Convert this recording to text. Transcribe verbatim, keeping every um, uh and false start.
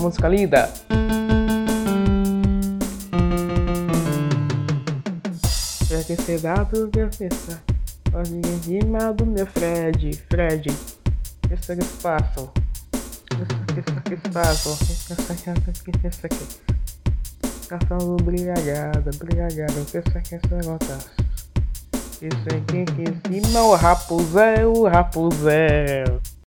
música linda. Quer que ser dado de festa. Pode ir em cima do meu Fred, Fred. Isso que se passam. Isso que se passam. Isso aqui. Caçando brigalhada, brigalhada. O que isso aqui é esse negócio? Isso aqui aqui em cima o Rapunzel, o Rapunzel.